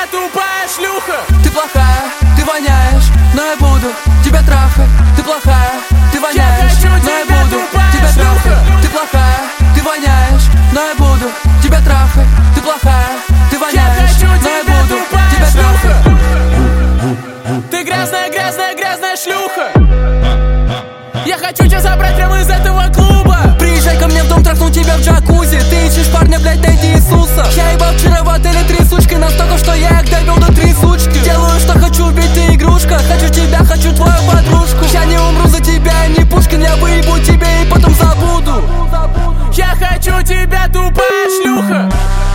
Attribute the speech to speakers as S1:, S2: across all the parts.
S1: тебя, тупая шлюха.
S2: Ты плохая, ты воняешь, но я буду тебя трахать. Ты плохая, ты воняешь, но я буду тебя трахать. Ты плохая, ты воняешь, но я буду тебя трахать. Ты плохая, ты воняешь, но я буду тебя трахать.
S1: Ты грязная, грязная, грязная шлюха. Я хочу тебя забрать прямо из этого клуба.
S2: Приезжай ко мне в дом, трахну тебя в джакузи. Ты ищешь парня, блять, найди Иисуса. Я ебал вчера в отеле 3 сучки, настолько, что я их довел до трясучки. Делаю, что хочу, ведь ты игрушка. Хочу тебя, хочу твою подружку. Я не умру за тебя, не Пушкин. Я выебу тебе и потом забуду.
S1: Я хочу тебя, тупая шлюха.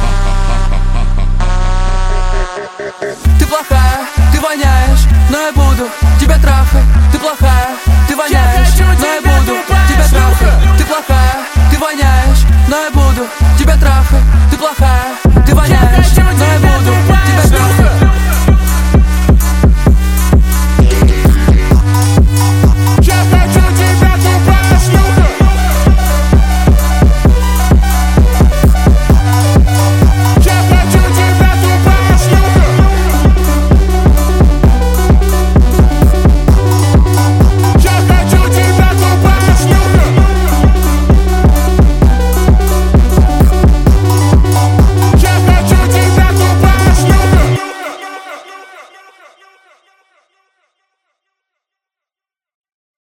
S2: Ты плохая, ты воняешь, но я буду тебя трахать. Ты плохая, ты воняешь, но я буду тебя трахать. Ты плохая, ты воняешь, но я буду тебя трахать. Ты плохая.